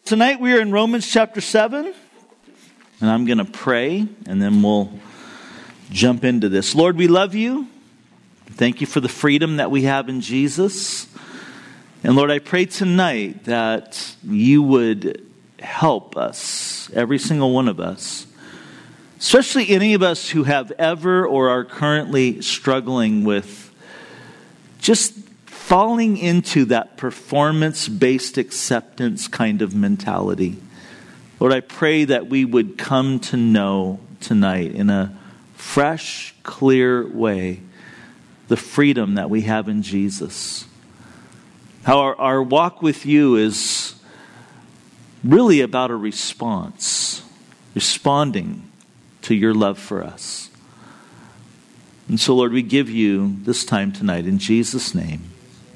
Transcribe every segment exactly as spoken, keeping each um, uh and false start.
Tonight we are in Romans chapter seven, and I'm going to pray, and then we'll jump into this. Lord, we love you. Thank you for the freedom that we have in Jesus. And Lord, I pray tonight that you would help us, every single one of us, especially any of us who have ever or are currently struggling with just falling into that performance-based acceptance kind of mentality. Lord, I pray that we would come to know tonight in a fresh, clear way the freedom that we have in Jesus. How our, our walk with you is really about a response, responding to your love for us. And so, Lord, we give you this time tonight in Jesus' name.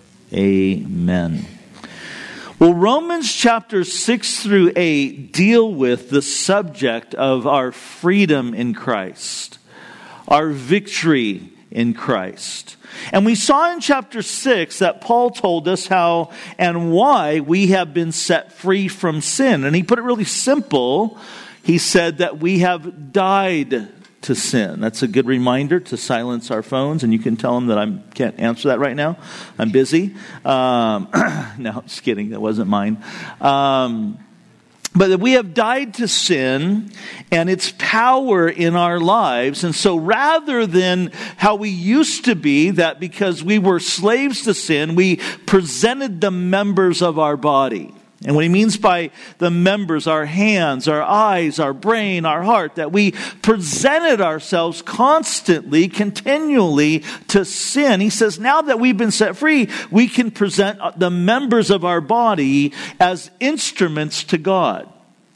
Amen. Well, Romans chapters six through eight deal with the subject of our freedom in Christ, our victory in Christ. And we saw in chapter six that Paul told us how and why we have been set free from sin. And he put it really simple. He said that we have died to sin. That's a good reminder to silence our phones, and you can tell them that I can't answer that right now. I'm busy. Um, no, just kidding. That wasn't mine. Um, but that we have died to sin and its power in our lives. And so rather than how we used to be, that because we were slaves to sin, we presented the members of our body. And what he means by the members, our hands, our eyes, our brain, our heart, that we presented ourselves constantly, continually to sin. He says now that we've been set free, we can present the members of our body as instruments to God,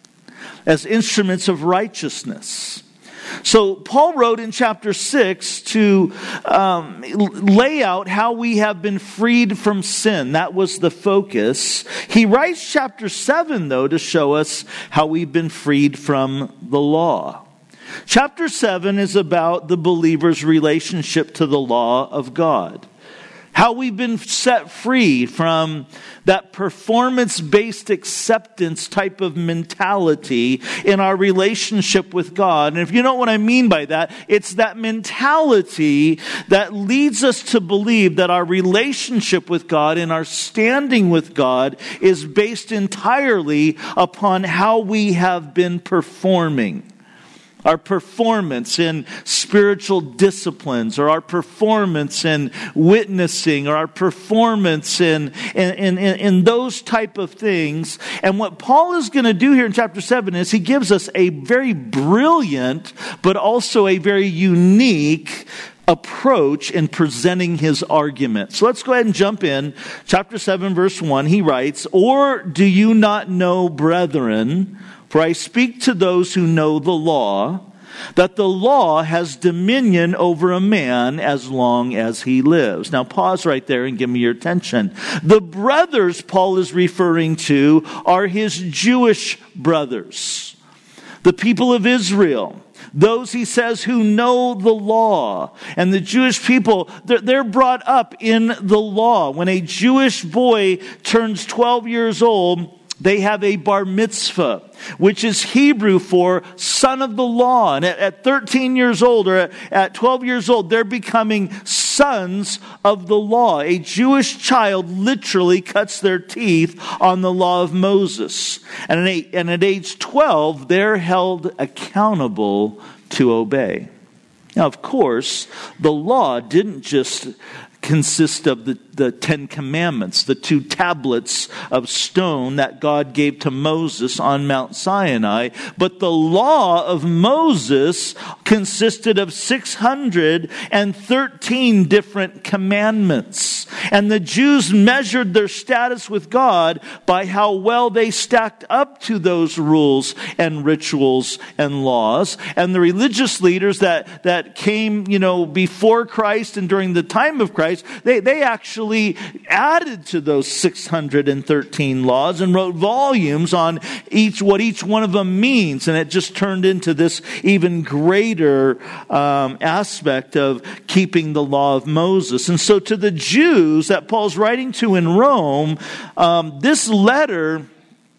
as instruments of righteousness. So Paul wrote in chapter six to um, lay out how we have been freed from sin. That was the focus. He writes chapter seven, though, to show us how we've been freed from the law. Chapter seven is about the believer's relationship to the law of God. How we've been set free from that performance-based acceptance type of mentality in our relationship with God. And if you know what I mean by that, it's that mentality that leads us to believe that our relationship with God and our standing with God is based entirely upon how we have been performing. Our performance in spiritual disciplines, or our performance in witnessing, or our performance in, in, in, in those type of things. And what Paul is going to do here in chapter seven is he gives us a very brilliant, but also a very unique approach in presenting his argument. So let's go ahead and jump in. Chapter seven, verse one, he writes, "Or do you not know, brethren, for I speak to those who know the law, that the law has dominion over a man as long as he lives." Now pause right there and give me your attention. The brothers Paul is referring to are his Jewish brothers, the people of Israel. Those, he says, who know the law. And the Jewish people, they're, they're brought up in the law. When a Jewish boy turns twelve years old, they have a bar mitzvah, which is Hebrew for son of the law. And at, at thirteen years old, or at, at twelve years old, they're becoming sons of the law. A Jewish child literally cuts their teeth on the law of Moses. And at, and at age twelve, they're held accountable to obey. Now, of course, the law didn't just consist of the, the Ten Commandments, the two tablets of stone that God gave to Moses on Mount Sinai. But the law of Moses consisted of six hundred thirteen different commandments. And the Jews measured their status with God by how well they stacked up to those rules and rituals and laws. And the religious leaders that, that came, you know, before Christ and during the time of Christ, They, they actually added to those six hundred thirteen laws and wrote volumes on each what each one of them means. And it just turned into this even greater um, aspect of keeping the law of Moses. And so to the Jews that Paul's writing to in Rome, um, this letter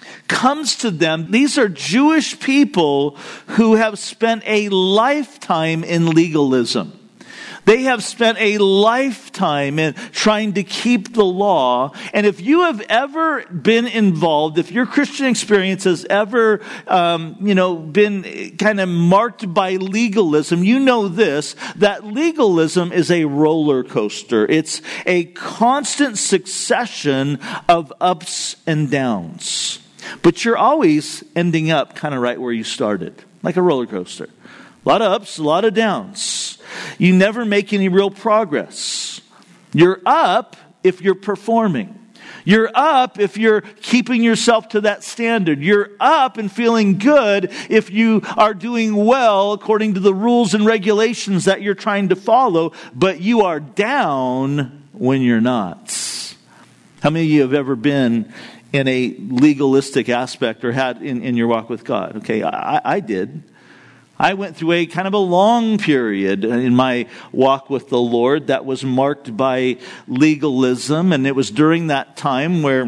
comes to them. These are Jewish people who have spent a lifetime in legalism. They have spent a lifetime in trying to keep the law. And if you have ever been involved, if your Christian experience has ever, um, you know, been kind of marked by legalism, you know this, that legalism is a roller coaster. It's a constant succession of ups and downs. But you're always ending up kind of right where you started, like a roller coaster. A lot of ups, a lot of downs. You never make any real progress. You're up if you're performing. You're up if you're keeping yourself to that standard. You're up and feeling good if you are doing well according to the rules and regulations that you're trying to follow, but you are down when you're not. How many of you have ever been in a legalistic aspect or had in, in your walk with God? Okay, I, I did. I went through a kind of a long period in my walk with the Lord that was marked by legalism. And it was during that time where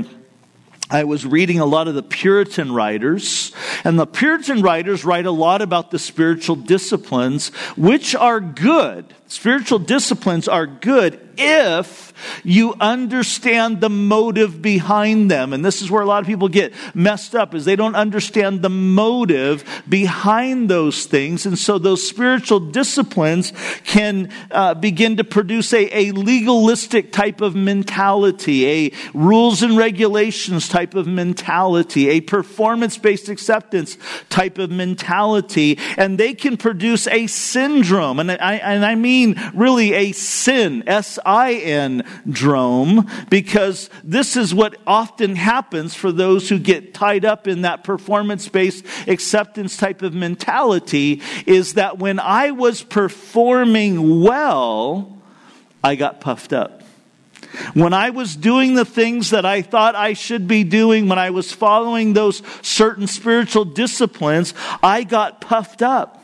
I was reading a lot of the Puritan writers. And the Puritan writers write a lot about the spiritual disciplines, which are good. Spiritual disciplines are good if you understand the motive behind them. And this is where a lot of people get messed up, is they don't understand the motive behind those things. And so those spiritual disciplines can uh, begin to produce a, a legalistic type of mentality, a rules and regulations type of mentality, a performance-based acceptance type of mentality. And they can produce a syndrome. And I, and I mean really a sin, S I N drome, because this is what often happens for those who get tied up in that performance-based acceptance type of mentality, is that when I was performing well, I got puffed up. When I was doing the things that I thought I should be doing, when I was following those certain spiritual disciplines, I got puffed up.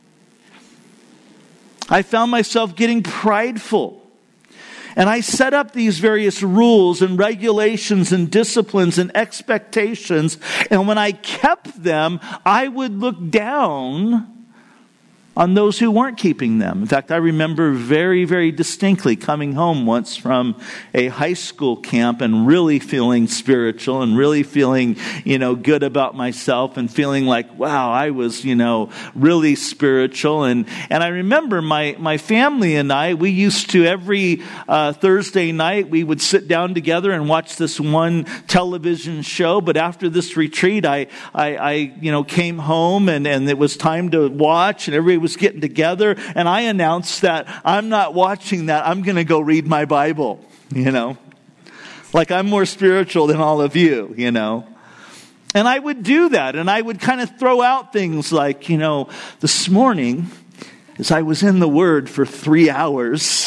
I found myself getting prideful. And I set up these various rules and regulations and disciplines and expectations. And when I kept them, I would look down on those who weren't keeping them. In fact, I remember very, very distinctly coming home once from a high school camp and really feeling spiritual and really feeling, you know, good about myself and feeling like, wow, I was, you know, really spiritual. And, and I remember my, my family and I, we used to every uh, Thursday night, we would sit down together and watch this one television show. But after this retreat, I, I, I you know, came home and, and it was time to watch, and everybody was getting together, and I announced that I'm not watching that. I'm going to go read my Bible, you know, like I'm more spiritual than all of you, you know. And I would do that, and I would kind of throw out things like, you know, this morning, as I was in the Word for three hours,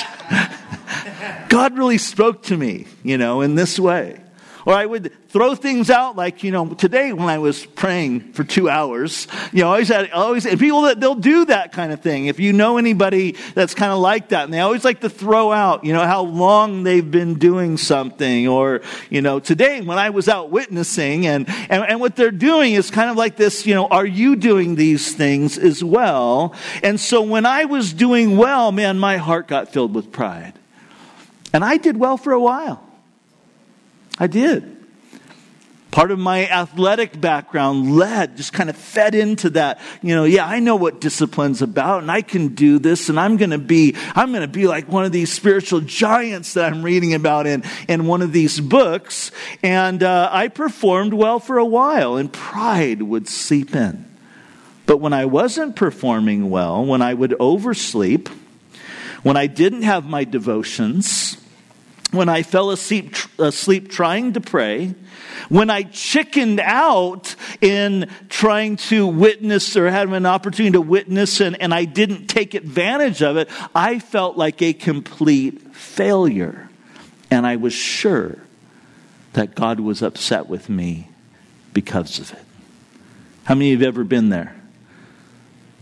God really spoke to me, you know, in this way. Or I would throw things out like, you know, today when I was praying for two hours, you know, always had, always, and people that they'll do that kind of thing. If you know anybody that's kind of like that, and they always like to throw out, you know, how long they've been doing something. Or, you know, today when I was out witnessing, and, and, and what they're doing is kind of like this, you know, are you doing these things as well? And so when I was doing well, man, my heart got filled with pride. And I did well for a while. I did. Part of my athletic background led, just kind of fed into that. You know, yeah, I know what discipline's about, and I can do this, and I'm going to be, I'm going to be like one of these spiritual giants that I'm reading about in, in one of these books. And uh, I performed well for a while, and pride would seep in. But when I wasn't performing well, when I would oversleep, when I didn't have my devotions, when I fell asleep, asleep trying to pray, when I chickened out in trying to witness or have an opportunity to witness and, and I didn't take advantage of it, I felt like a complete failure. And I was sure that God was upset with me because of it. How many of you have ever been there?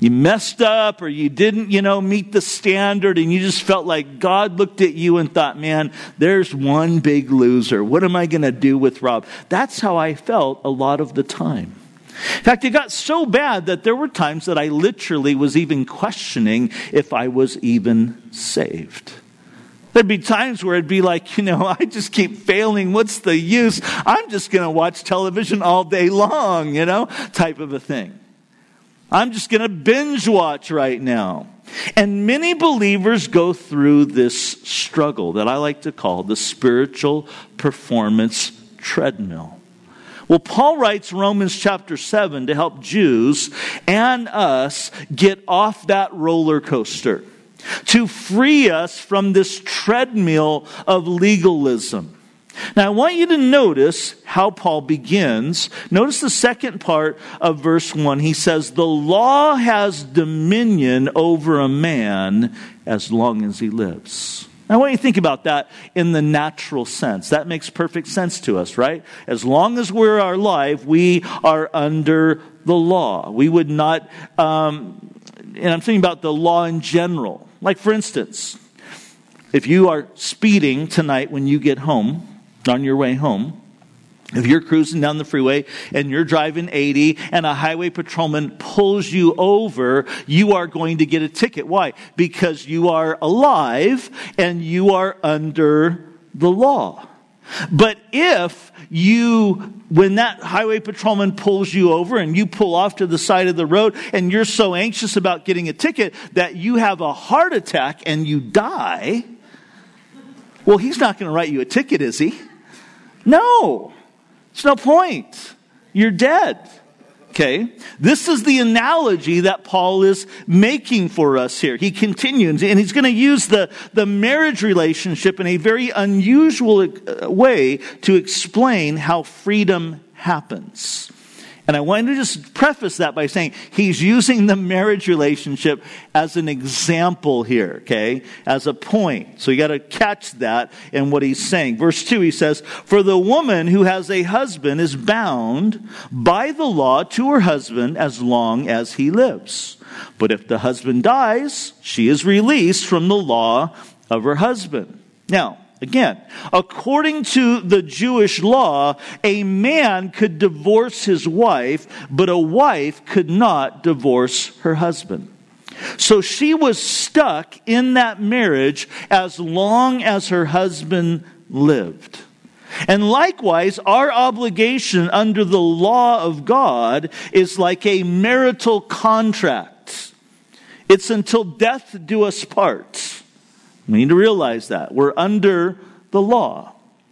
you messed up or you didn't, you know, meet the standard and you just felt like God looked at you and thought, man, there's one big loser. What am I going to do with Rob? That's how I felt a lot of the time. In fact, it got so bad that there were times that I literally was even questioning if I was even saved. There'd be times where it'd be like, you know, I just keep failing. What's the use? I'm just going to watch television all day long, you know, type of a thing. I'm just going to binge watch right now. And many believers go through this struggle that I like to call the spiritual performance treadmill. Well, Paul writes Romans chapter seven to help Jews and us get off that roller coaster, to free us from this treadmill of legalism. Now, I want you to notice how Paul begins. Notice the second part of verse one. He says, the law has dominion over a man as long as he lives. Now, I want you to think about that in the natural sense. That makes perfect sense to us, right? As long as we're alive, we are under the law. We would not, um, and I'm thinking about the law in general. Like, for instance, if you are speeding tonight when you get home, on your way home, if you're cruising down the freeway and you're driving eighty and a highway patrolman pulls you over, you are going to get a ticket. Why? Because you are alive and you are under the law. But if you, when that highway patrolman pulls you over and you pull off to the side of the road and you're so anxious about getting a ticket that you have a heart attack and you die, well, he's not going to write you a ticket, is he? No. There's no point. You're dead. Okay? This is the analogy that Paul is making for us here. He continues, and he's going to use the, the marriage relationship in a very unusual way to explain how freedom happens. And I wanted to just preface that by saying he's using the marriage relationship as an example here, okay? As a point. So you got to catch that in what he's saying. Verse two, he says, for the woman who has a husband is bound by the law to her husband as long as he lives. But if the husband dies, she is released from the law of her husband. Now, again, according to the Jewish law, a man could divorce his wife, but a wife could not divorce her husband. So she was stuck in that marriage as long as her husband lived. And likewise, our obligation under the law of God is like a marital contract. It's until death do us part. We need to realize that. We're under the law.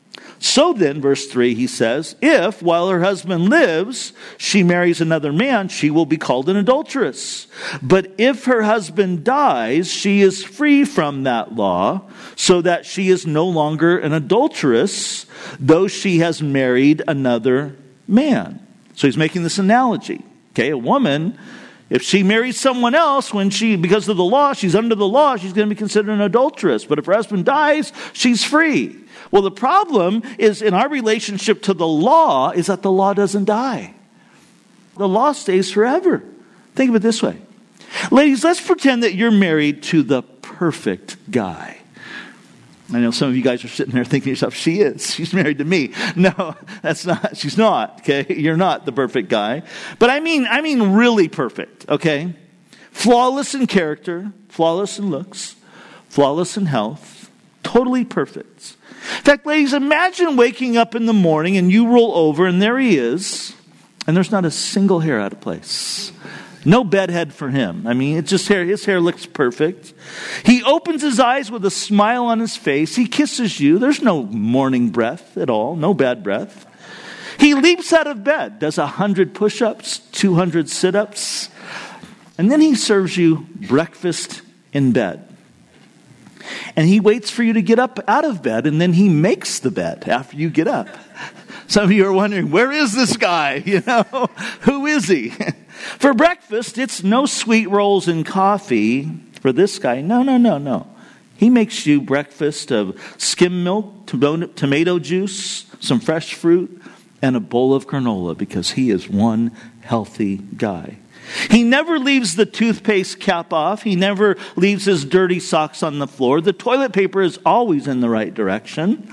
So then, verse three, he says, if, while her husband lives, she marries another man, she will be called an adulteress. But if her husband dies, she is free from that law, so that she is no longer an adulteress, though she has married another man. So he's making this analogy. Okay, a woman, if she marries someone else, when she, because of the law, she's under the law, she's going to be considered an adulteress. But if her husband dies, she's free. Well, the problem is in our relationship to the law is that the law doesn't die. The law stays forever. Think of it this way. Ladies, let's pretend that you're married to the perfect guy. I know some of you guys are sitting there thinking to yourself, she is. She's married to me. No, that's not. She's not, okay? You're not the perfect guy. But I mean, I mean really perfect, okay? Flawless in character, flawless in looks, flawless in health, totally perfect. In fact, ladies, imagine waking up in the morning and you roll over and there he is, and there's not a single hair out of place. No bedhead for him. I mean, it's just hair. His hair looks perfect. He opens his eyes with a smile on his face. He kisses you. There's no morning breath at all. No bad breath. He leaps out of bed, does a hundred push-ups, two hundred sit-ups, and then he serves you breakfast in bed. And he waits for you to get up out of bed, and then he makes the bed after you get up. Some of you are wondering, where is this guy? You know, who is he? For breakfast, it's no sweet rolls and coffee for this guy. No, no, no, no. He makes you breakfast of skim milk, tomato juice, some fresh fruit, and a bowl of granola because he is one healthy guy. He never leaves the toothpaste cap off. He never leaves his dirty socks on the floor. The toilet paper is always in the right direction.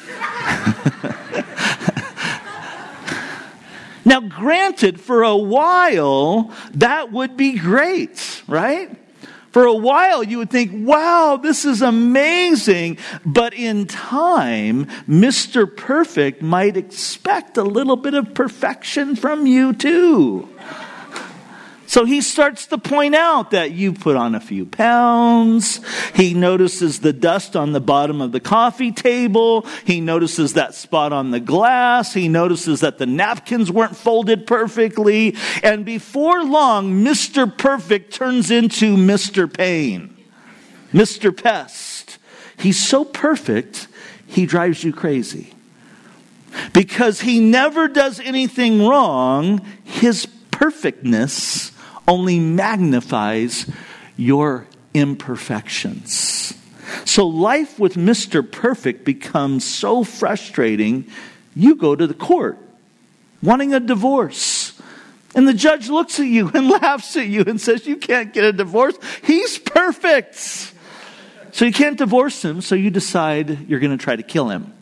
Now, granted, for a while, that would be great, right? For a while, you would think, wow, this is amazing. But in time, Mister Perfect might expect a little bit of perfection from you too. So he starts to point out that you put on a few pounds. He notices the dust on the bottom of the coffee table. He notices that spot on the glass. He notices that the napkins weren't folded perfectly. And before long, Mister Perfect turns into Mister Pain, Mister Pest. He's so perfect, he drives you crazy. Because he never does anything wrong, his perfectness only magnifies your imperfections. So life with Mister Perfect becomes so frustrating, you go to the court wanting a divorce. And the judge looks at you and laughs at you and says, you can't get a divorce. He's perfect. So you can't divorce him, so you decide you're going to try to kill him.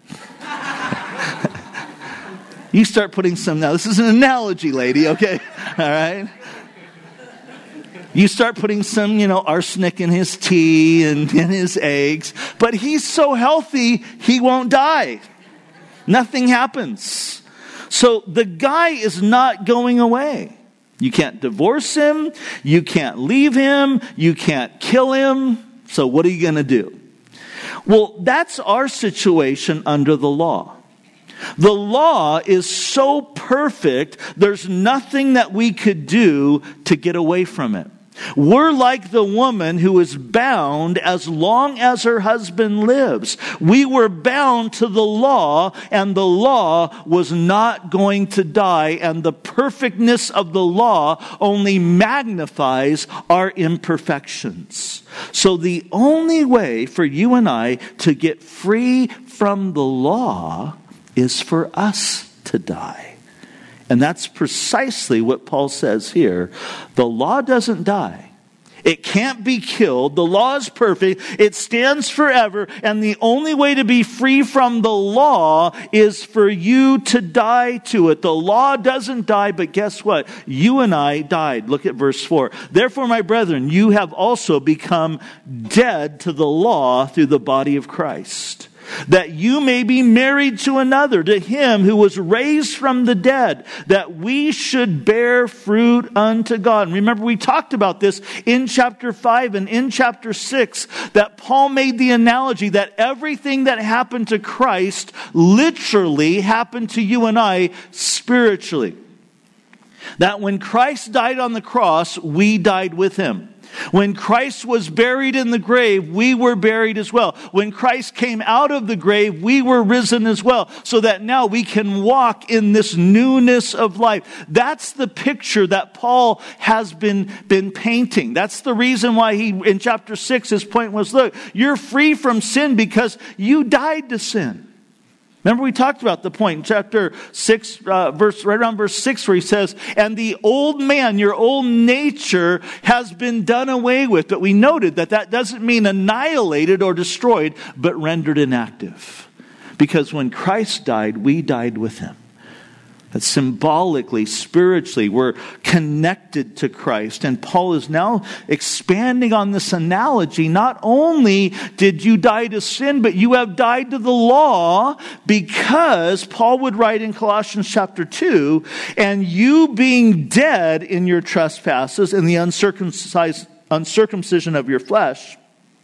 You start putting some, now this is an analogy, lady, okay? All right? You start putting some, you know, arsenic in his tea and in his eggs. But he's so healthy, he won't die. Nothing happens. So the guy is not going away. You can't divorce him. You can't leave him. You can't kill him. So what are you going to do? Well, that's our situation under the law. The law is so perfect, there's nothing that we could do to get away from it. We're like the woman who is bound as long as her husband lives. We were bound to the law, and the law was not going to die, and the perfectness of the law only magnifies our imperfections. So the only way for you and I to get free from the law is for us to die. And that's precisely what Paul says here. The law doesn't die. It can't be killed. The law is perfect. It stands forever. And the only way to be free from the law is for you to die to it. The law doesn't die, but guess what? You and I died. Look at verse four. Therefore, my brethren, you have also become dead to the law through the body of Christ, that you may be married to another, to him who was raised from the dead, that we should bear fruit unto God. And remember, we talked about this in chapter five and in chapter six, that Paul made the analogy that everything that happened to Christ literally happened to you and I spiritually. That when Christ died on the cross, we died with him. When Christ was buried in the grave, we were buried as well. When Christ came out of the grave, we were risen as well. So that now we can walk in this newness of life. That's the picture that Paul has been, been painting. That's the reason why he, in chapter six, his point was, look, you're free from sin because you died to sin. Remember, we talked about the point in chapter six, uh, verse right around verse six, where he says, and the old man, your old nature, has been done away with. But we noted that that doesn't mean annihilated or destroyed, but rendered inactive. Because when Christ died, we died with him. That symbolically, spiritually, we're connected to Christ. And Paul is now expanding on this analogy. Not only did you die to sin, but you have died to the law, because Paul would write in Colossians chapter two, and you being dead in your trespasses and the uncircumcised, uncircumcision of your flesh,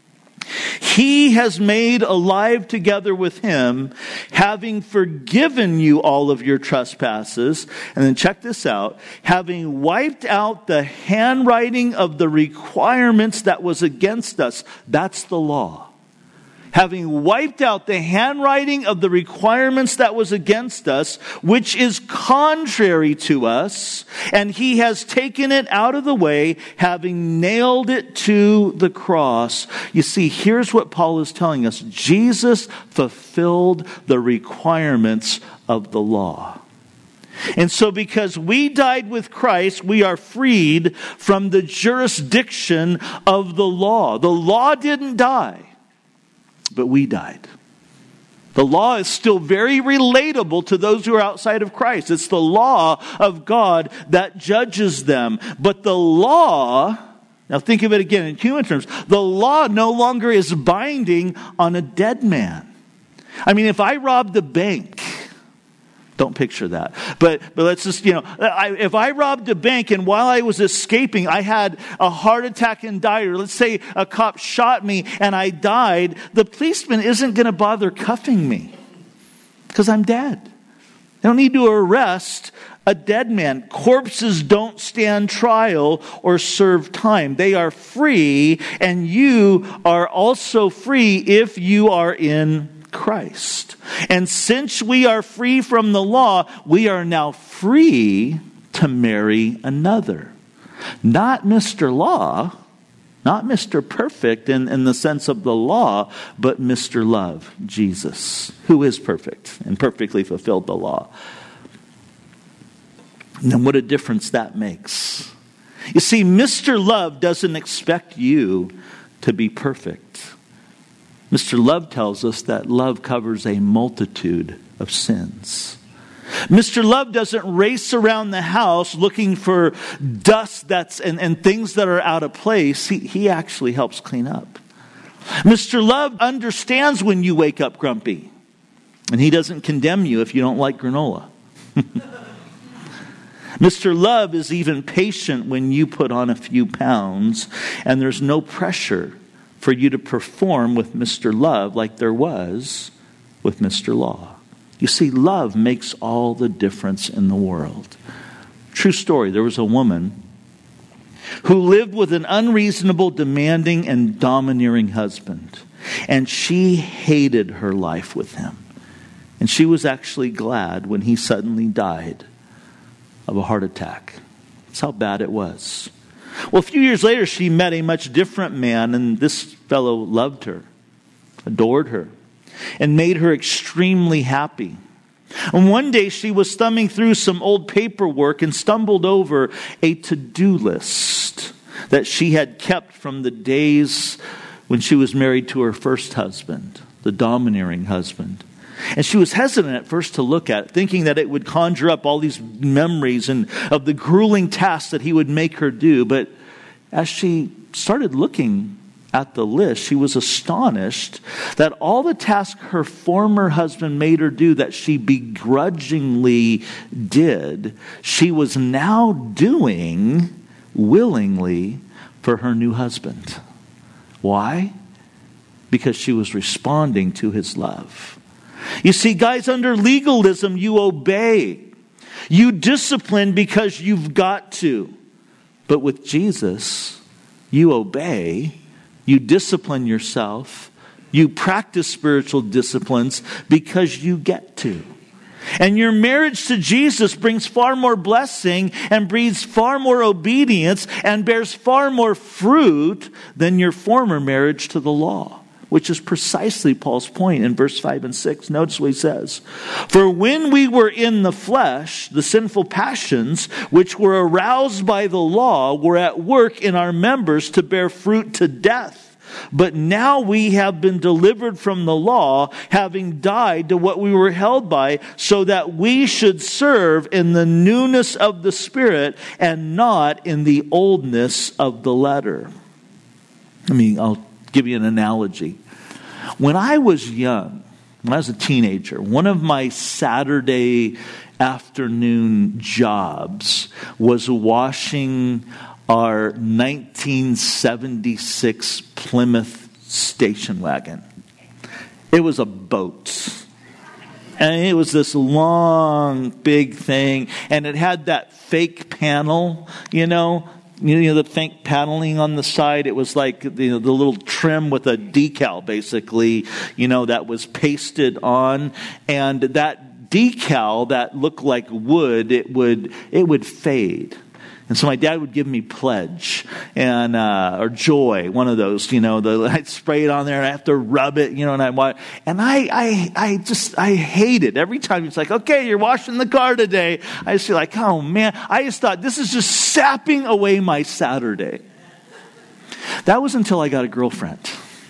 he has made alive together with him, having forgiven you all of your trespasses. And then check this out. Having wiped out the handwriting of the requirements that was against us. That's the law. Having wiped out the handwriting of the requirements that was against us, which is contrary to us, and he has taken it out of the way, having nailed it to the cross. You see, here's what Paul is telling us. Jesus fulfilled the requirements of the law. And so because we died with Christ, we are freed from the jurisdiction of the law. The law didn't die, but we died. The law is still very relatable to those who are outside of Christ. It's the law of God that judges them. But the law, now think of it again in human terms, the law no longer is binding on a dead man. I mean, if I robbed the bank, don't picture that. But but let's just, you know, I, if I robbed a bank and while I was escaping, I had a heart attack and died, or let's say a cop shot me and I died, the policeman isn't going to bother cuffing me because I'm dead. They don't need to arrest a dead man. Corpses don't stand trial or serve time. They are free, and you are also free if you are in Christ. And since we are free from the law, we are now free to marry another. Not Mister Law, not Mister Perfect in, in the sense of the law, but Mister Love, Jesus, who is perfect and perfectly fulfilled the law. And what a difference that makes. You see, Mister Love doesn't expect you to be perfect. Mister Love tells us that love covers a multitude of sins. Mister Love doesn't race around the house looking for dust that's and, and things that are out of place. He, he actually helps clean up. Mister Love understands when you wake up grumpy. And he doesn't condemn you if you don't like granola. Mister Love is even patient when you put on a few pounds, and there's no pressure for you to perform with Mister Love like there was with Mister Law. You see, love makes all the difference in the world. True story, there was a woman who lived with an unreasonable, demanding, and domineering husband. And she hated her life with him. And she was actually glad when he suddenly died of a heart attack. That's how bad it was. Well, a few years later, she met a much different man, and this fellow loved her, adored her, and made her extremely happy. And one day, she was thumbing through some old paperwork and stumbled over a to-do list that she had kept from the days when she was married to her first husband, the domineering husband. And she was hesitant at first to look at it, thinking that it would conjure up all these memories and of the grueling tasks that he would make her do. But as she started looking at the list, she was astonished that all the tasks her former husband made her do that she begrudgingly did, she was now doing willingly for her new husband. Why? Because she was responding to his love. You see, guys, under legalism, you obey. You discipline because you've got to. But with Jesus, you obey. You discipline yourself. You practice spiritual disciplines because you get to. And your marriage to Jesus brings far more blessing and breeds far more obedience and bears far more fruit than your former marriage to the law. Which is precisely Paul's point in verse five and six. Notice what he says. For when we were in the flesh, the sinful passions which were aroused by the law were at work in our members to bear fruit to death. But now we have been delivered from the law, having died to what we were held by, so that we should serve in the newness of the Spirit and not in the oldness of the letter. I mean, I'll give you an analogy. When I was young, when I was a teenager, one of my Saturday afternoon jobs was washing our nineteen seventy-six Plymouth station wagon. It was a boat. And it was this long, big thing. And it had that fake panel, you know, You know, the fake paneling on the side. It was like, you know, the little trim with a decal, basically, you know, that was pasted on. And that decal that looked like wood, it would it would fade. And so my dad would give me Pledge and uh, or Joy, one of those, you know. The, I'd spray it on there and I have to rub it, you know. And I want, and I, I, I just, I hate it every time. It's like, okay, you're washing the car today. I just feel like, oh man, I just thought this is just sapping away my Saturday. That was until I got a girlfriend.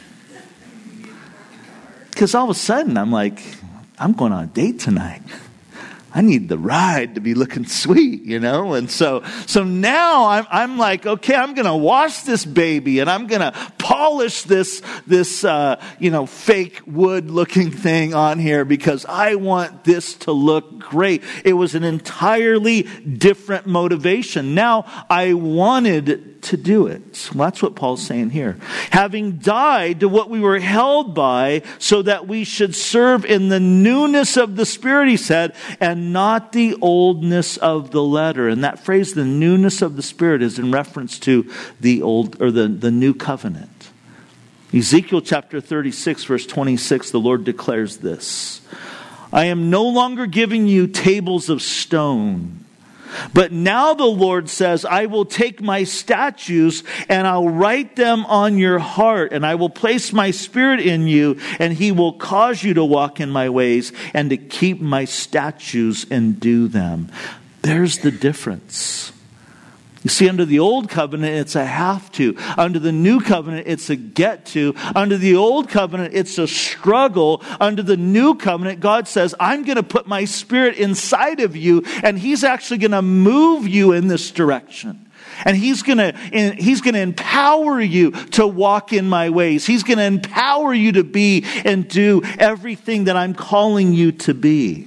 Because all of a sudden I'm like, I'm going on a date tonight. I need the ride to be looking sweet, you know? And so so now I'm I'm like, okay, I'm going to wash this baby and I'm going to polish this, this uh, you know, fake wood looking thing on here because I want this to look great. It was an entirely different motivation. Now I wanted to do it. Well, that's what Paul's saying here. Having died to what we were held by so that we should serve in the newness of the Spirit, he said, and not the oldness of the letter. And that phrase, the newness of the Spirit, is in reference to the old or the, the new covenant. Ezekiel chapter thirty-six, verse twenty-six, the Lord declares this: I am no longer giving you tables of stone, but now the Lord says, I will take my statutes and I'll write them on your heart, and I will place my Spirit in you, and he will cause you to walk in my ways and to keep my statutes and do them. There's the difference. You see, under the old covenant, it's a have to. Under the new covenant, it's a get to. Under the old covenant, it's a struggle. Under the new covenant, God says, I'm going to put my Spirit inside of you, and he's actually going to move you in this direction. And he's going to he's going to empower you to walk in my ways. He's going to empower you to be and do everything that I'm calling you to be.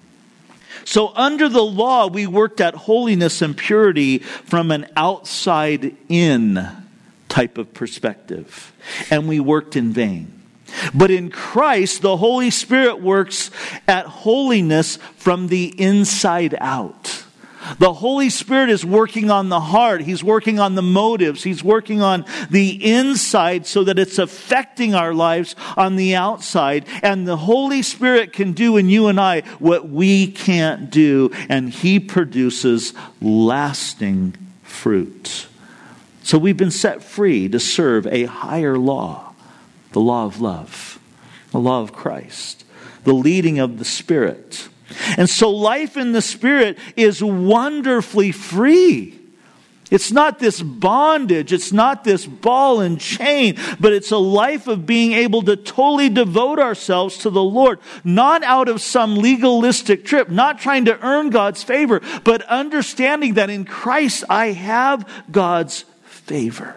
So under the law, we worked at holiness and purity from an outside-in type of perspective. And we worked in vain. But in Christ, the Holy Spirit works at holiness from the inside out. The Holy Spirit is working on the heart. He's working on the motives. He's working on the inside so that it's affecting our lives on the outside. And the Holy Spirit can do in you and I what we can't do. And he produces lasting fruit. So we've been set free to serve a higher law. The law of love. The law of Christ. The leading of the Spirit. And so life in the Spirit is wonderfully free. It's not this bondage. It's not this ball and chain. But it's a life of being able to totally devote ourselves to the Lord. Not out of some legalistic trip. Not trying to earn God's favor. But understanding that in Christ I have God's favor.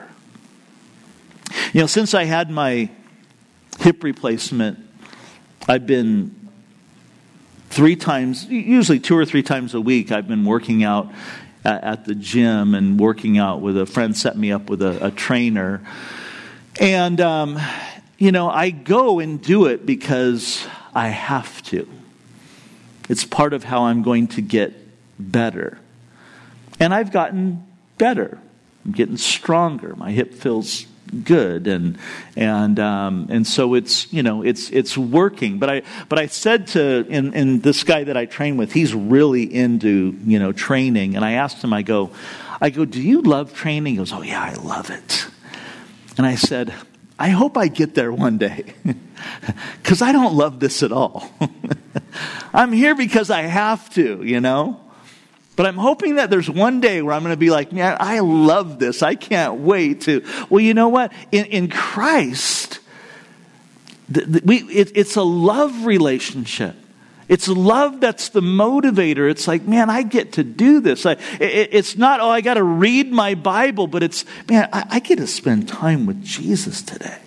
You know, since I had my hip replacement, I've been Three times, usually two or three times a week, I've been working out at, at the gym and working out with a friend set me up with a, a trainer. And, um, you know, I go and do it because I have to. It's part of how I'm going to get better. And I've gotten better. I'm getting stronger. My hip feels good, and and um, and so it's you know it's it's working. But I but I said to and, and this guy that I train with, he's really into you know training, and I asked him, I go, I go, do you love training? He goes, oh yeah, I love it. And I said, I hope I get there one day, because I don't love this at all. I'm here because I have to, you know. But I'm hoping that there's one day where I'm going to be like, man, I love this. I can't wait to. Well, you know what? In, in Christ, the, the, we it, it's a love relationship. It's love that's the motivator. It's like, man, I get to do this. I, it, it's not, oh, I got to read my Bible, but it's, man, I, I get to spend time with Jesus today.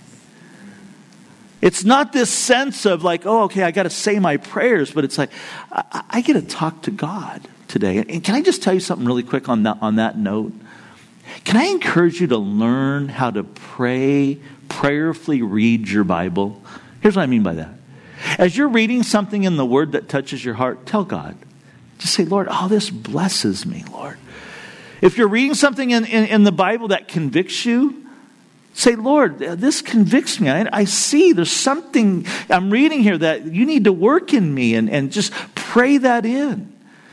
It's not this sense of like, oh, okay, I got to say my prayers, but it's like, I, I get to talk to God today. And can I just tell you something really quick on that, on that note? Can I encourage you to learn how to pray, prayerfully read your Bible? Here's what I mean by that. As you're reading something in the Word that touches your heart, tell God. Just say, Lord, oh, this blesses me, Lord. If you're reading something in, in, in the Bible that convicts you, say, Lord, this convicts me. I, I see there's something I'm reading here that you need to work in me, and, and just pray that in.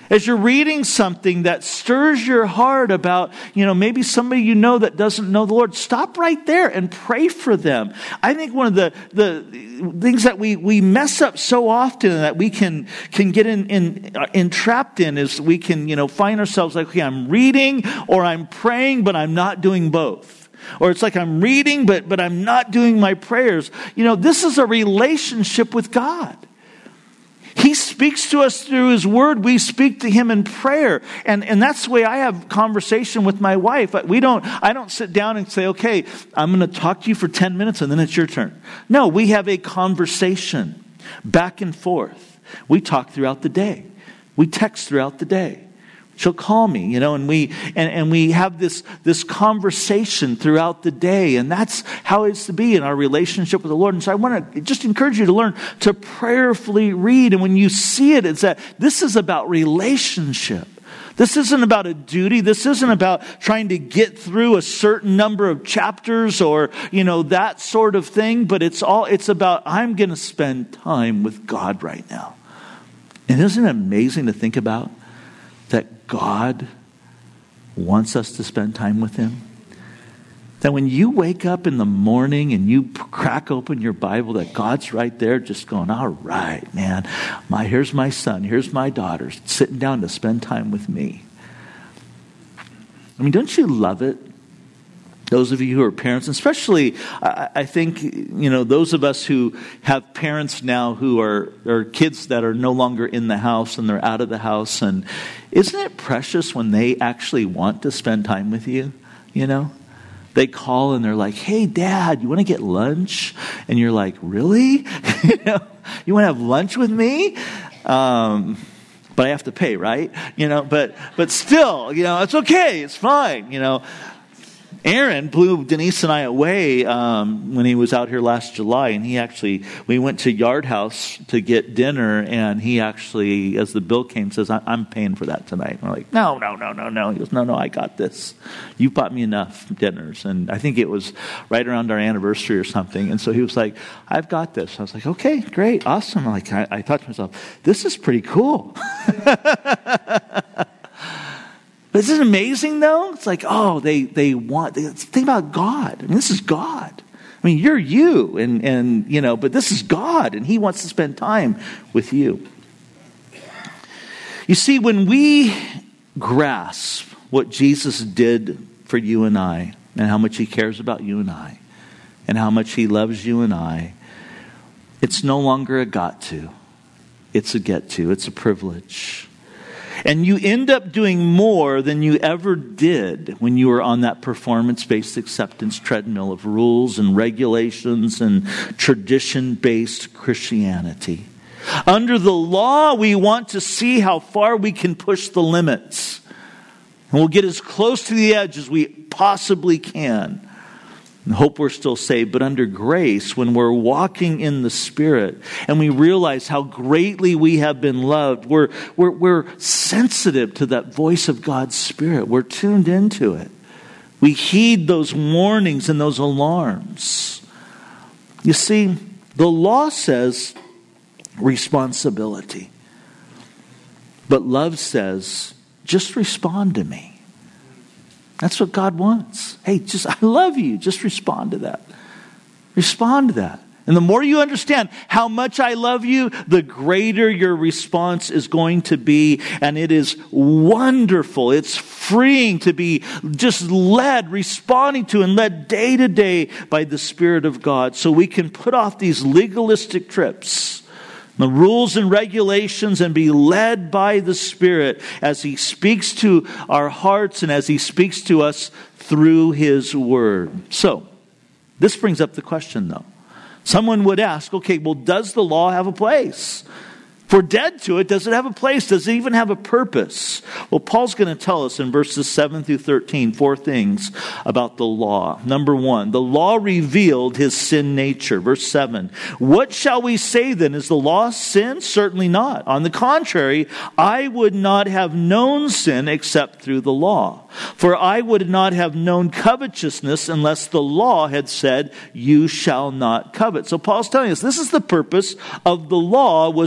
As you're reading something that stirs your heart about, you know, maybe somebody you know that doesn't know the Lord, stop right there and pray for them. I think one of the, the things that we, we mess up so often and that we can, can get in, in, uh, entrapped in is we can, you know, find ourselves like, okay, I'm reading or I'm praying, but I'm not doing both. Or it's like I'm reading, but, but I'm not doing my prayers. You know, this is a relationship with God. He speaks to us through His Word. We speak to Him in prayer. And, and that's the way I have conversation with my wife. We don't, I don't sit down and say, okay, I'm going to talk to you for ten minutes and then it's your turn. No, we have a conversation back and forth. We talk throughout the day. We text throughout the day. She'll call me, you know, and we and, and we have this, this conversation throughout the day. And that's how it's to be in our relationship with the Lord. And so I want to just encourage you to learn to prayerfully read. And when you see it, it's that this is about relationship. This isn't about a duty. This isn't about trying to get through a certain number of chapters or, you know, that sort of thing. But it's all, it's about, I'm going to spend time with God right now. And isn't it amazing to think about that God wants us to spend time with Him? That when you wake up in the morning and you crack open your Bible, that God's right there just going, all right, man, my here's my son, here's my daughter, sitting down to spend time with me. I mean, don't you love it? Those of you who are parents, especially, I, I think, you know, those of us who have parents now who are, are kids that are no longer in the house and they're out of the house. And isn't it precious when they actually want to spend time with you, you know? They call and they're like, hey, Dad, you want to get lunch? And you're like, really? you know, you want to have lunch with me? Um, but I have to pay, right? You know, but but still, you know, it's okay. It's fine, you know. Aaron blew Denise and I away um, when he was out here last July, and he actually, we went to Yard House to get dinner, and he actually, as the bill came, says, I'm paying for that tonight. And we're like, no, no, no, no, no. He goes, no, no, I got this. You bought me enough dinners. And I think it was right around our anniversary or something. And so he was like, I've got this. I was like, okay, great, awesome. Like, I, I thought to myself, this is pretty cool. But isn't it amazing, though? It's like, oh, they, they want, they, think about God. I mean, this is God. I mean, you're you, and, and, you know, but this is God, and He wants to spend time with you. You see, when we grasp what Jesus did for you and I, and how much He cares about you and I, and how much He loves you and I, it's no longer a got to. It's a get to. It's a privilege. And you end up doing more than you ever did when you were on that performance-based acceptance treadmill of rules and regulations and tradition-based Christianity. Under the law, we want to see how far we can push the limits. And we'll get as close to the edge as we possibly can. And hope we're still saved. But under grace, when we're walking in the Spirit and we realize how greatly we have been loved, we're, we're, we're sensitive to that voice of God's Spirit. We're tuned into it. We heed those warnings and those alarms. You see, the law says responsibility. But love says, just respond to me. That's what God wants. Hey, just, I love you. Just respond to that. Respond to that. And the more you understand how much I love you, the greater your response is going to be. And it is wonderful. It's freeing to be just led, responding to and led day to day by the Spirit of God. So we can put off these legalistic trips, the rules and regulations, and be led by the Spirit as He speaks to our hearts and as He speaks to us through His Word. So, this brings up the question, though. Someone would ask, okay, well, does the law have a place? If we're dead to it, does it have a place? Does it even have a purpose? Well, Paul's going to tell us in verses seven through thirteen, four things about the law. Number one, the law revealed his sin nature. Verse seven, what shall we say then? Is the law sin? Certainly not. On the contrary, I would not have known sin except through the law. For I would not have known covetousness unless the law had said, you shall not covet. So Paul's telling us this is the purpose of the law, was to reveal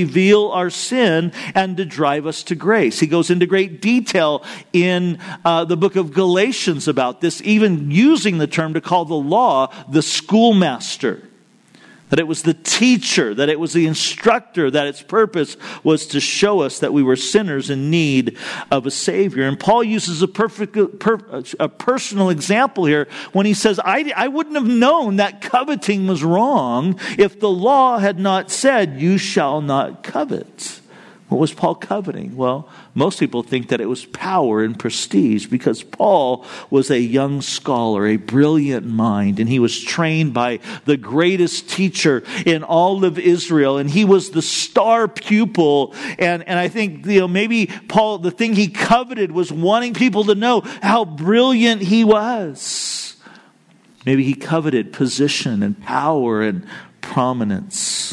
reveal our sin and to drive us to grace. He goes into great detail in uh, the book of Galatians about this, even using the term to call the law the schoolmaster. That it was the teacher, that it was the instructor, that its purpose was to show us that we were sinners in need of a Savior. And Paul uses a perfect, per, a personal example here when he says, I, I wouldn't have known that coveting was wrong if the law had not said, you shall not covet. What was Paul coveting? Well, most people think that it was power and prestige because Paul was a young scholar, a brilliant mind, and he was trained by the greatest teacher in all of Israel, and he was the star pupil. And, and I think, you know, maybe Paul, the thing he coveted was wanting people to know how brilliant he was. Maybe he coveted position and power and prominence.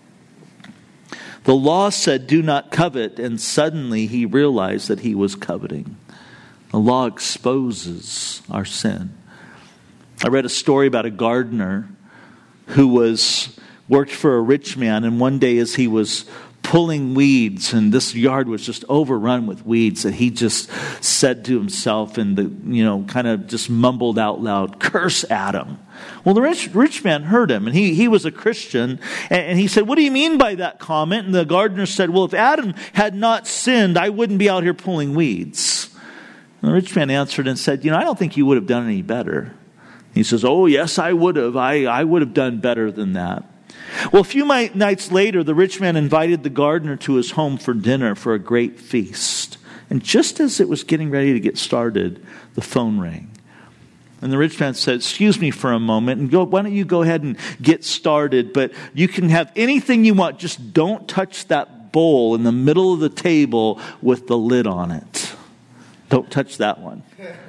The law said, do not covet, and suddenly he realized that he was coveting. The law exposes our sin. I read a story about a gardener who was worked for a rich man, and one day as he was pulling weeds, and this yard was just overrun with weeds, that he just said to himself and the you know kind of just mumbled out loud, curse Adam. Well, the rich, rich man heard him, and he, he was a Christian, and, and he said, what do you mean by that comment? And the gardener said, well, if Adam had not sinned, I wouldn't be out here pulling weeds. And the rich man answered and said, you know, I don't think you would have done any better. He says, oh, yes, I would have. I, I would have done better than that. Well, a few nights later, the rich man invited the gardener to his home for dinner for a great feast. And just as it was getting ready to get started, the phone rang. And the rich man said, excuse me for a moment, and go. Why don't you go ahead and get started? But you can have anything you want. Just don't touch that bowl in the middle of the table with the lid on it. Don't touch that one.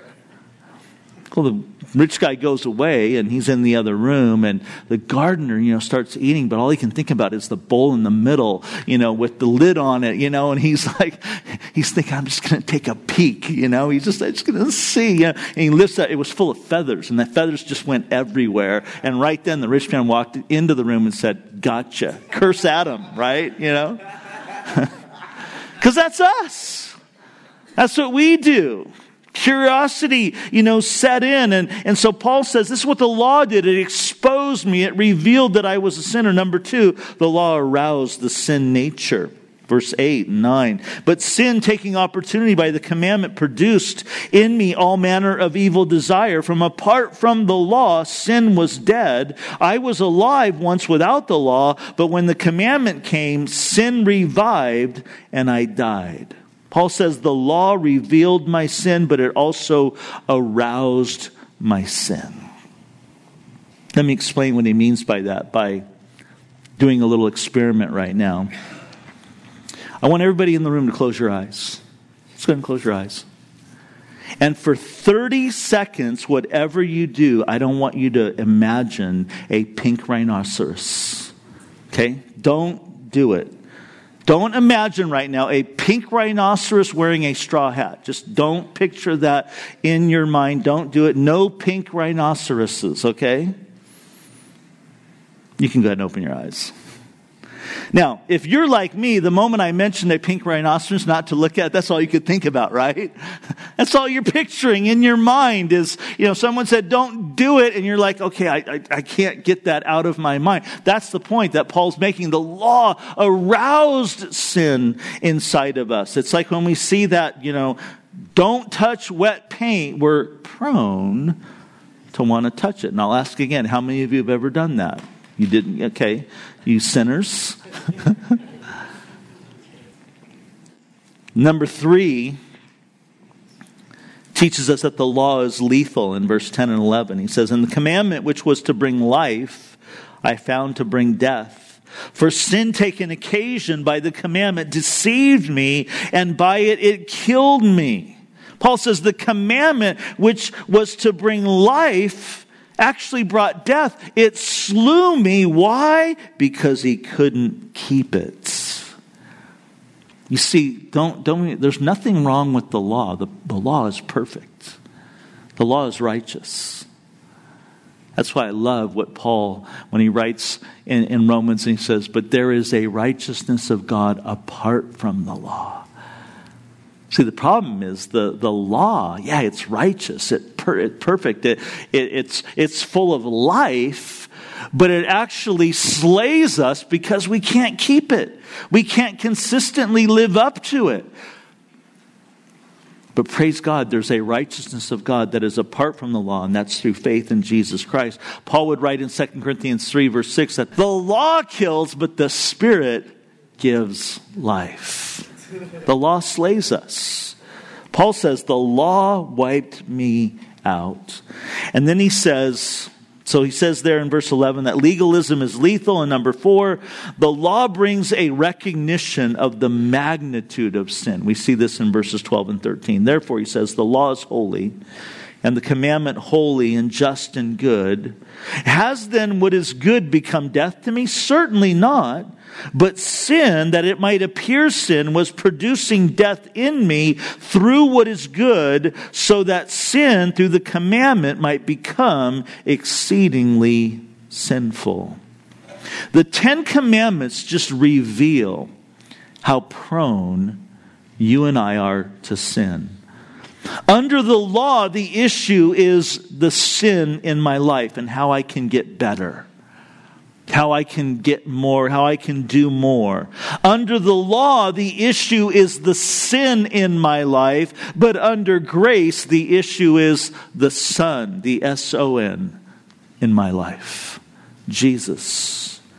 Well, the rich guy goes away, and he's in the other room, and the gardener, you know, starts eating, but all he can think about is the bowl in the middle, you know, with the lid on it, you know, and he's like, he's thinking, I'm just going to take a peek, you know, he's just, I'm just going to see, you know? And he lifts up, it was full of feathers, and the feathers just went everywhere, and right then the rich man walked into the room and said, gotcha, curse Adam, right, you know, because that's us, that's what we do. Curiosity, you know, set in. And, and so Paul says, this is what the law did. It exposed me. It revealed that I was a sinner. Number two, the law aroused the sin nature. Verse eight and nine. But sin, taking opportunity by the commandment, produced in me all manner of evil desire. From apart from the law, sin was dead. I was alive once without the law, but when the commandment came, sin revived and I died. Paul says the law revealed my sin, but it also aroused my sin. Let me explain what he means by that by doing a little experiment right now. I want everybody in the room to close your eyes. Let's go ahead and close your eyes. And for thirty seconds, whatever you do, I don't want you to imagine a pink rhinoceros. Okay? Don't do it. Don't imagine right now a pink rhinoceros wearing a straw hat. Just don't picture that in your mind. Don't do it. No pink rhinoceroses, okay? You can go ahead and open your eyes. Now, if you're like me, the moment I mentioned a pink rhinoceros not to look at, that's all you could think about, right? That's all you're picturing in your mind is, you know, someone said, don't do it. And you're like, okay, I, I, I can't get that out of my mind. That's the point that Paul's making. The law aroused sin inside of us. It's like when we see that, you know, don't touch wet paint, we're prone to want to touch it. And I'll ask again, how many of you have ever done that? You didn't? Okay. You sinners. Number three teaches us that the law is lethal in verse ten and eleven. He says, and the commandment which was to bring life, I found to bring death. For sin taken occasion by the commandment deceived me, and by it it killed me. Paul says the commandment which was to bring life actually brought death. It slew me. Why? Because he couldn't keep it. You see, don't, don't, there's nothing wrong with the law. The, the law is perfect. The law is righteous. That's why I love what Paul, when he writes in, in Romans, and he says, but there is a righteousness of God apart from the law. See, the problem is the, the law, yeah, it's righteous, it per, it's perfect, it, it, it's, it's full of life, but it actually slays us because we can't keep it. We can't consistently live up to it. But praise God, there's a righteousness of God that is apart from the law, and that's through faith in Jesus Christ. Paul would write in Second Corinthians three, verse six, that the law kills, but the Spirit gives life. The law slays us. Paul says, the law wiped me out. And then he says, so he says there in verse eleven that legalism is lethal. And number four, the law brings a recognition of the magnitude of sin. We see this in verses twelve and thirteen. Therefore, he says, the law is holy, and the commandment holy and just and good. Has then what is good become death to me? Certainly not. But sin, that it might appear sin, was producing death in me through what is good, so that sin through the commandment might become exceedingly sinful. The Ten Commandments just reveal how prone you and I are to sin. Under the law, the issue is the sin in my life and how I can get better. How I can get more, how I can do more. Under the law, the issue is the sin in my life, but under grace, the issue is the Son, the S O N, in my life. Jesus.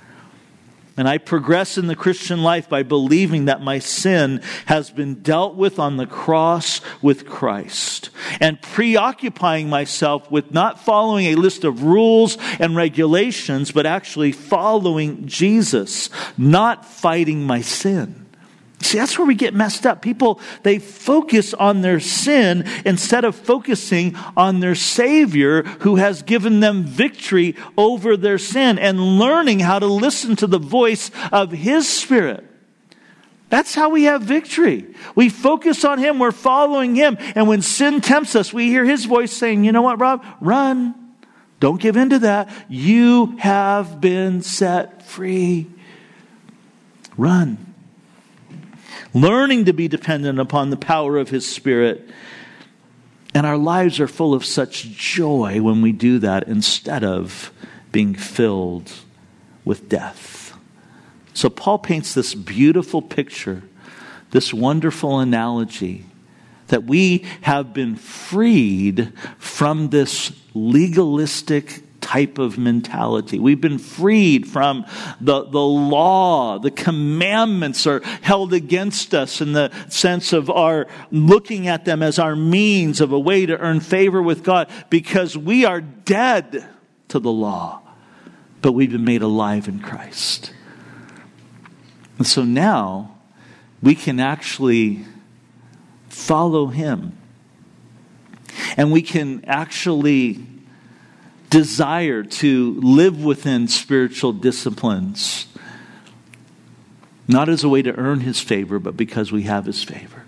And I progress in the Christian life by believing that my sin has been dealt with on the cross with Christ. And preoccupying myself with not following a list of rules and regulations, but actually following Jesus, not fighting my sin. See, that's where we get messed up. People, they focus on their sin instead of focusing on their Savior who has given them victory over their sin and learning how to listen to the voice of His Spirit. That's how we have victory. We focus on Him, we're following Him, and when sin tempts us, we hear His voice saying, you know what, Rob? Run. Don't give in to that. You have been set free. Run. Learning to be dependent upon the power of His Spirit. And our lives are full of such joy when we do that instead of being filled with death. So Paul paints this beautiful picture, this wonderful analogy, that we have been freed from this legalistic type of mentality. We've been freed from the, the law. The commandments are held against us in the sense of our looking at them as our means of a way to earn favor with God, because we are dead to the law, but we've been made alive in Christ. And so now we can actually follow Him, and we can actually desire to live within spiritual disciplines, not as a way to earn His favor, but because we have His favor.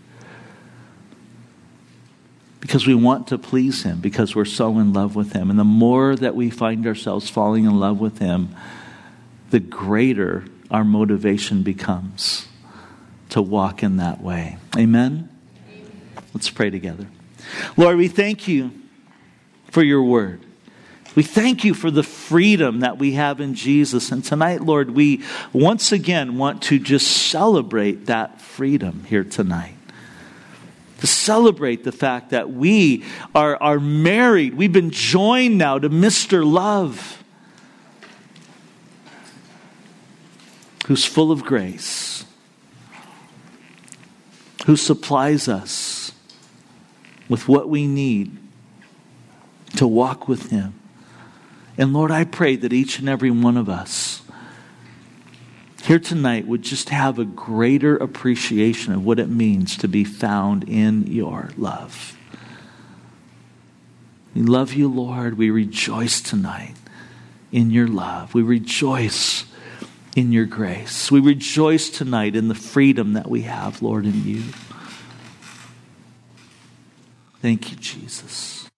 Because we want to please Him, because we're so in love with Him. And the more that we find ourselves falling in love with Him, the greater our motivation becomes to walk in that way. Amen? Let's pray together. Lord, we thank You for Your word. We thank You for the freedom that we have in Jesus. And tonight, Lord, we once again want to just celebrate that freedom here tonight. To celebrate the fact that we are, are married. We've been joined now to Mister Love, who's full of grace, who supplies us with what we need to walk with Him. And Lord, I pray that each and every one of us here tonight would just have a greater appreciation of what it means to be found in Your love. We love You, Lord. We rejoice tonight in Your love. We rejoice in Your grace. We rejoice tonight in the freedom that we have, Lord, in You. Thank You, Jesus.